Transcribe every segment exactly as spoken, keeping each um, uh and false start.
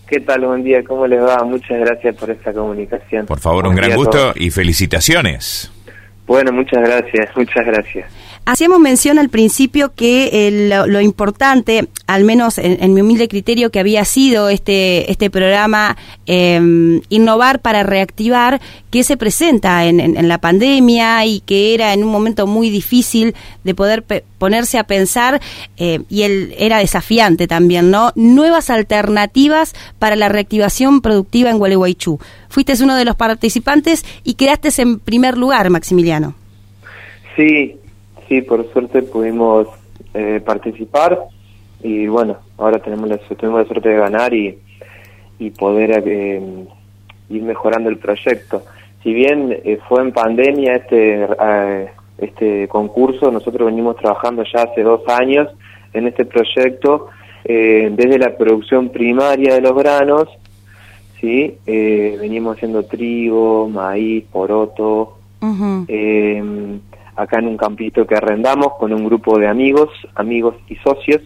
¿Qué tal? Buen día, ¿cómo les va? Muchas gracias por esta comunicación. Por favor, un gran gusto y felicitaciones. Bueno, muchas gracias, muchas gracias. Hacíamos mención al principio que el, lo, lo importante, al menos en, en mi humilde criterio, que había sido este este programa eh, Innovar para Reactivar, que se presenta en, en, en la pandemia y que era en un momento muy difícil de poder pe- ponerse a pensar eh, y él era desafiante también, ¿no? Nuevas alternativas para la reactivación productiva en Gualeguaychú. Fuiste uno de los participantes y quedaste en primer lugar, Maximiliano. Sí. Sí, por suerte pudimos eh, participar y bueno, ahora tenemos la, tuvimos la suerte de ganar y, y poder eh, ir mejorando el proyecto. Si bien eh, fue en pandemia este eh, este concurso, nosotros venimos trabajando ya hace dos años en este proyecto, eh, desde la producción primaria de los granos, ¿sí? Eh, venimos haciendo trigo, maíz, poroto, uh-huh. eh, acá en un campito que arrendamos con un grupo de amigos, amigos y socios,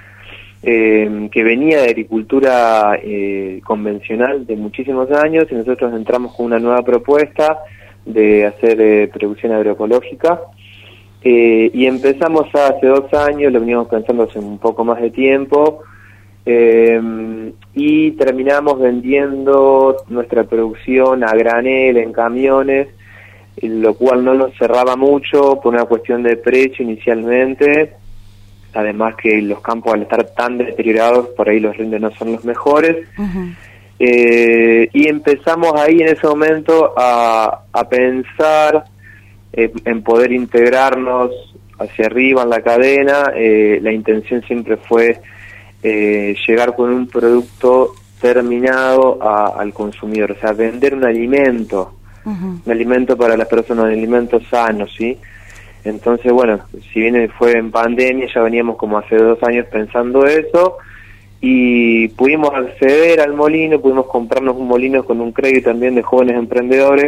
eh, que venía de agricultura eh, convencional de muchísimos años, y nosotros entramos con una nueva propuesta de hacer eh, producción agroecológica, eh, y empezamos hace dos años, lo veníamos pensando hace un poco más de tiempo, eh, y terminamos vendiendo nuestra producción a granel en camiones, lo cual no nos cerraba mucho por una cuestión de precio inicialmente, además que los campos al estar tan deteriorados por ahí los rindes no son los mejores. Uh-huh. eh, y empezamos ahí en ese momento a, a pensar eh, en poder integrarnos hacia arriba en la cadena. Eh, la intención siempre fue eh, llegar con un producto terminado a, al consumidor, o sea, vender un alimento. Uh-huh. Un alimento para las personas, un alimento sano, ¿sí? Entonces, bueno, si bien fue en pandemia, ya veníamos como hace dos años pensando eso, y pudimos acceder al molino, pudimos comprarnos un molino con un crédito también de jóvenes emprendedores,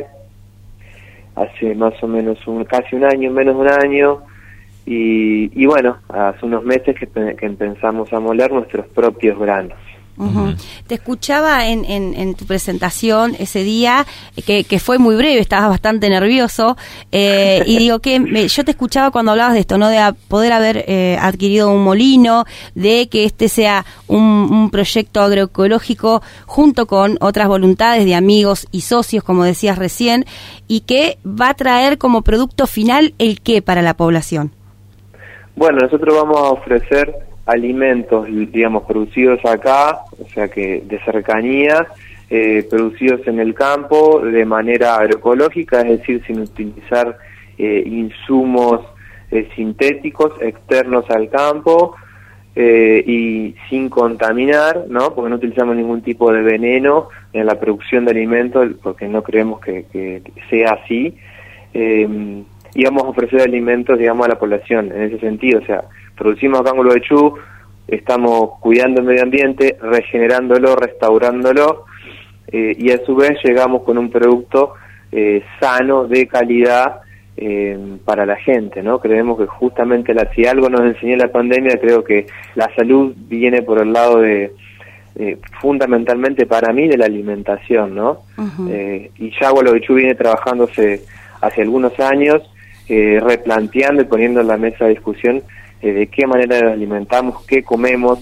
hace más o menos un, casi un año, menos de un año, y, y bueno, hace unos meses que, que empezamos a moler nuestros propios granos. Uh-huh. Te escuchaba en, en, en tu presentación ese día, que, que fue muy breve, estabas bastante nervioso, eh, y digo que me, yo te escuchaba cuando hablabas de esto, ¿no? De a, poder haber eh, adquirido un molino, de que este sea un, un proyecto agroecológico junto con otras voluntades de amigos y socios, como decías recién, y que va a traer como producto final el qué para la población. Bueno, nosotros vamos a ofrecer alimentos, digamos, producidos acá, o sea que de cercanía, eh, producidos en el campo de manera agroecológica, es decir, sin utilizar eh, insumos eh, sintéticos externos al campo, eh, y sin contaminar, ¿no? Porque no utilizamos ningún tipo de veneno en la producción de alimentos, porque no creemos que, que sea así, eh, y vamos a ofrecer alimentos, digamos, a la población en ese sentido, o sea, producimos acá en Gualeguaychú, estamos cuidando el medio ambiente, regenerándolo, restaurándolo, eh, y a su vez llegamos con un producto eh, sano, de calidad, eh, para la gente, ¿no? Creemos que justamente la, si algo nos enseñó la pandemia, creo que la salud viene por el lado de, eh, fundamentalmente para mí, de la alimentación, ¿no? Uh-huh. Eh, y ya Gualeguaychú viene trabajándose hace algunos años, eh, replanteando y poniendo en la mesa de discusión de qué manera nos alimentamos, qué comemos,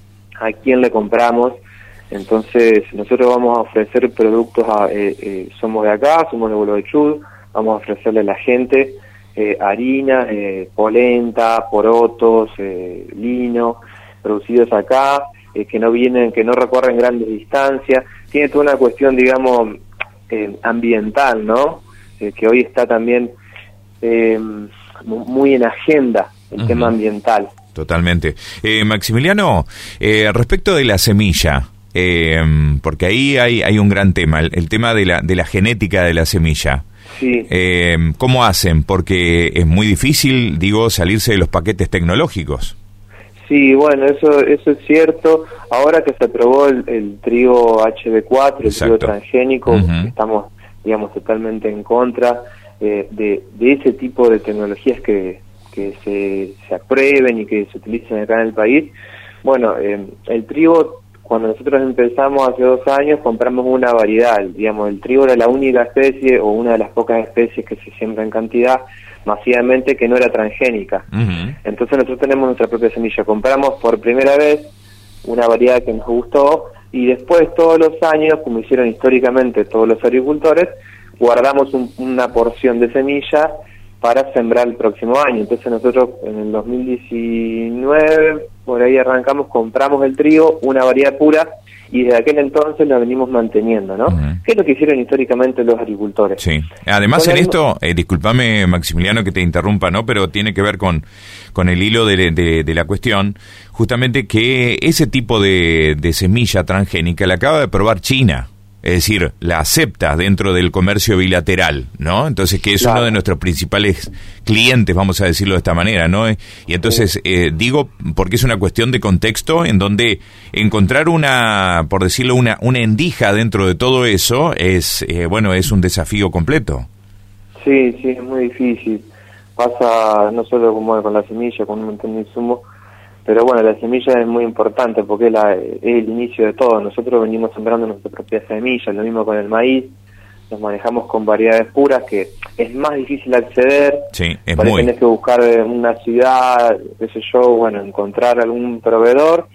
a quién le compramos. Entonces nosotros vamos a ofrecer productos, a, eh, eh, somos de acá, somos de Gualeguaychú, vamos a ofrecerle a la gente eh, harina, eh, polenta, porotos, eh, lino, producidos acá, eh, que no vienen, que no recorren grandes distancias. Tiene toda una cuestión, digamos, eh, ambiental, ¿no? Eh, que hoy está también eh, muy en agenda, el uh-huh. tema ambiental. Totalmente. Eh, Maximiliano, eh, respecto de la semilla, eh, porque ahí hay, hay un gran tema, el, el tema de la, de la genética de la semilla. Sí. Eh, ¿Cómo hacen? Porque es muy difícil, digo, salirse de los paquetes tecnológicos. Sí, bueno, eso eso es cierto. Ahora que se aprobó el, el trigo H B cuatro, el trigo transgénico, uh-huh. estamos, digamos, totalmente en contra eh, de, de ese tipo de tecnologías que, que se, se aprueben y que se utilicen acá en el país. Bueno, eh, el trigo cuando nosotros empezamos hace dos años, compramos una variedad, digamos, el trigo era la única especie o una de las pocas especies que se siembra en cantidad masivamente que no era transgénica. Uh-huh. Entonces nosotros tenemos nuestra propia semilla. Compramos por primera vez una variedad que nos gustó y después todos los años, como hicieron históricamente todos los agricultores, guardamos un, una porción de semilla para sembrar el próximo año. Entonces nosotros en el dos mil diecinueve, por ahí arrancamos, compramos el trigo, una variedad pura, y desde aquel entonces lo venimos manteniendo, ¿no? Uh-huh. ¿Qué es lo que hicieron históricamente los agricultores? Sí. Además en esto, eh, discúlpame Maximiliano que te interrumpa, ¿no? Pero tiene que ver con, con el hilo de, de, de la cuestión, justamente que ese tipo de, de semilla transgénica la acaba de probar China. Es decir, la acepta dentro del comercio bilateral, ¿no? Entonces, que es claro. uno de nuestros principales clientes, vamos a decirlo de esta manera, ¿no? Y entonces, eh, digo, porque es una cuestión de contexto en donde encontrar una, por decirlo, una, una endija dentro de todo eso es, eh, bueno, es un desafío completo. Sí, sí, es muy difícil. Pasa no solo como con la semilla, con un montón de insumos, pero bueno, la semilla es muy importante porque es, la, es el inicio de todo. Nosotros venimos sembrando nuestra propia semilla, lo mismo con el maíz, nos manejamos con variedades puras que es más difícil acceder, sí, es por ahí muy... tenés que buscar una ciudad, qué sé yo, bueno, encontrar algún proveedor.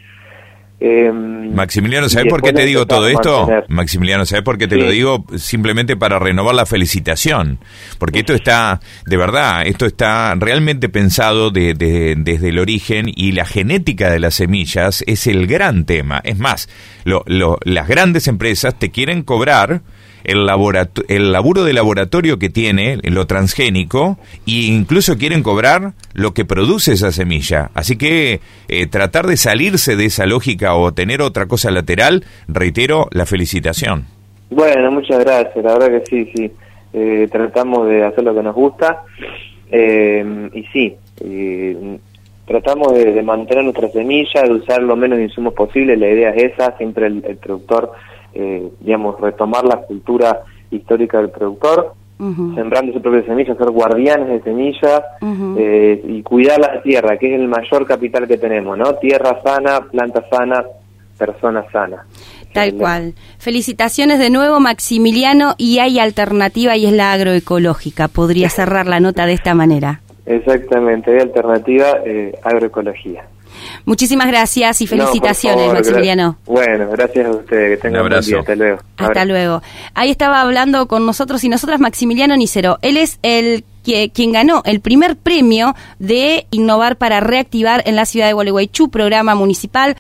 Eh, Maximiliano, ¿sabes por qué te digo todo esto? Mantener. Maximiliano, ¿sabes por qué te sí. lo digo? Simplemente para renovar la felicitación, porque esto está, de verdad, esto está realmente pensado de, de, desde el origen y la genética de las semillas es el gran tema. Es más, lo, lo, las grandes empresas te quieren cobrar el, laborato- el laburo de laboratorio que tiene, lo transgénico, e incluso quieren cobrar lo que produce esa semilla. Así que eh, tratar de salirse de esa lógica o tener otra cosa lateral, reitero, la felicitación. Bueno, muchas gracias, la verdad que sí, sí. Eh, tratamos de hacer lo que nos gusta eh, y sí, eh, tratamos de, de mantener nuestra semilla, de usar lo menos de insumos posible, la idea es esa, siempre el, el productor... Eh, digamos, retomar la cultura histórica del productor, uh-huh. sembrando su propia semilla, ser guardianes de semillas uh-huh. eh, y cuidar la tierra, que es el mayor capital que tenemos, ¿no? Tierra sana, planta sana, persona sana. Tal cual. Felicitaciones de nuevo, Maximiliano, y hay alternativa y es la agroecológica. Podría cerrar la nota de esta manera. Exactamente, hay alternativa, eh, agroecología. Muchísimas gracias y felicitaciones, no, favor, Maximiliano. Gra- bueno, gracias a ustedes, que tengan un buen día, hasta luego. Hasta Ahora. luego. Ahí estaba hablando con nosotros y nosotras Maximiliano Nicero. Él es el que, quien ganó el primer premio de Innovar para Reactivar en la ciudad de Gualeguaychú, programa municipal.